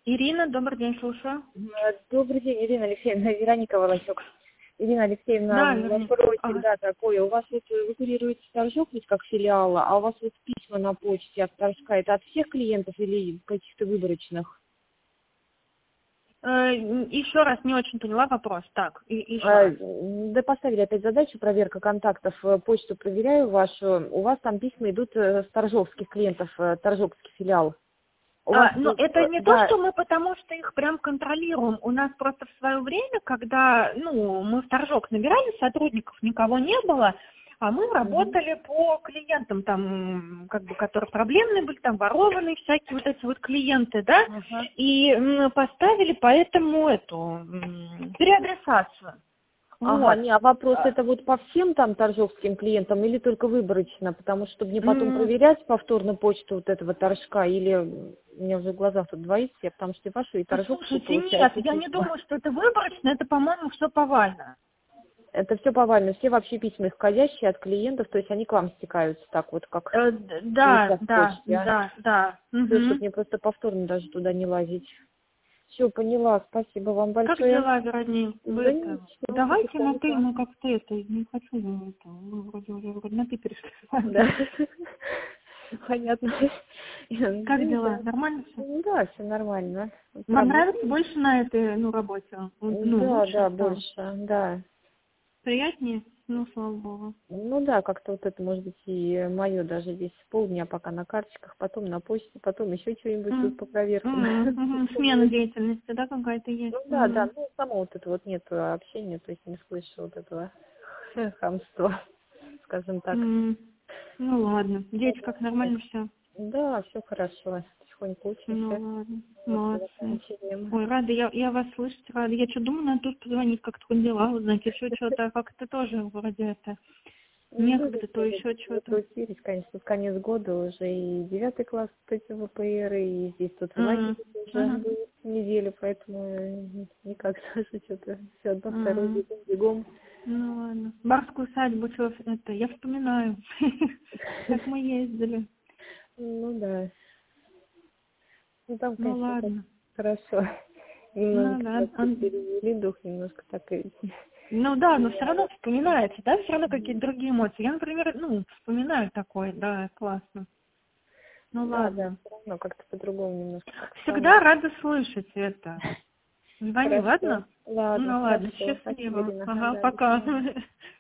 Ирина, добрый день, слушаю. Добрый день, Ирина Алексеевна, Вероника Волосюк. Ирина Да, Алексеевна, Вероника. вопросик, да, такой. У вас вот вы курируете Торжок ведь как филиал, а у вас вот письма на почте от Торжка, это от всех клиентов или каких-то выборочных? Еще раз не очень поняла вопрос. Так, еще раз. Да, поставили опять задачу, проверка контактов, почту проверяю вашу. У вас там письма идут с торжокских клиентов, торжокский филиал. У вас, Но это не то, да. что мы потому что их прям контролируем. У нас просто в свое время, когда мы в Торжок набирали сотрудников, никого не было, а мы работали по клиентам, там, как бы, которые проблемные были, там, ворованные всякие вот эти вот клиенты, да, и поставили поэтому переадресацию. Ага, Вот. не, а вопрос это вот по всем там торжокским клиентам или только выборочно? Потому что, чтобы мне потом проверять повторно почту вот этого торжка, или у меня уже в глазах тут двоится, потому что и вашу, и торжокскую Слушайте, нет, получается. я не думаю, что это выборочно, это, по-моему, все повально. Это все повально, все вообще письма исходящие от клиентов, то есть они к вам стекаются так вот, как Да. Чтобы мне просто повторно даже туда не лазить. Все, поняла, спасибо вам Как большое. дела, Веронее? Да ничего, Давайте на ты, да. как-то не хочу, мы вроде уже на ты перешли. Да. Понятно. Как дела? Нормально все? Да, все нормально. Вам Правда. нравится больше на этой, работе? Лучше Да, стало? больше, да. Приятнее? Слава богу. Ну да, как-то вот это может быть и мое даже здесь полдня пока на карточках, потом на почте, потом еще что-нибудь тут по проверкам. Смена деятельности, да, какая-то есть? Ну да, само вот это вот нет общения, то есть не слышу вот этого хамства, скажем так. Ну ладно. Дети как, нормально все? Да, все хорошо, потихоньку учимся. Ну ладно, молодцы. Заканчиваем. Ой, рада, я вас слышать, рада. Я что думаю, надо тут позвонить, как тут дела, узнать, еще что-то, как-то тоже вроде это некогда, то еще что-то. Закрутились, конечно, тут конец года уже и 9 класс, вот эти ВПР, и здесь тут в лагере уже был неделю, поэтому никак даже что-то все одно, второе, бегом. Ну ладно. Барскую усадьбу, что это, я вспоминаю, как мы ездили. Ну да. Ну там, конечно, ладно. Хорошо. Немного да. перевели дух, немножко так и... Ну да, но все равно вспоминается, да, все равно какие-то другие эмоции. Я, например, вспоминаю такое, да, классно. Ну ладно. Да, все равно как-то по-другому немножко. Всегда рада слышать это. Звони, ладно? Ладно, Ну ладно, хорошо. счастливо. Спасибо, Ирина. Ага, пока.